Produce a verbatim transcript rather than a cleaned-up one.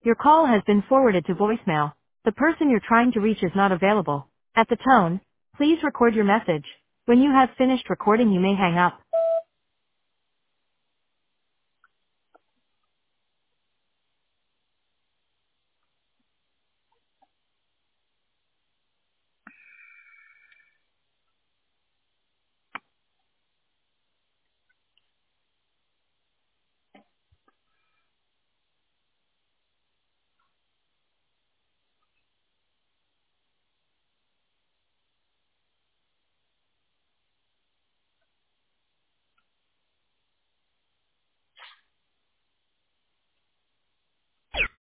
Your call has been forwarded to voicemail. The person you're trying to reach is not available. At the tone, please record your message. When you have finished recording, you may hang up.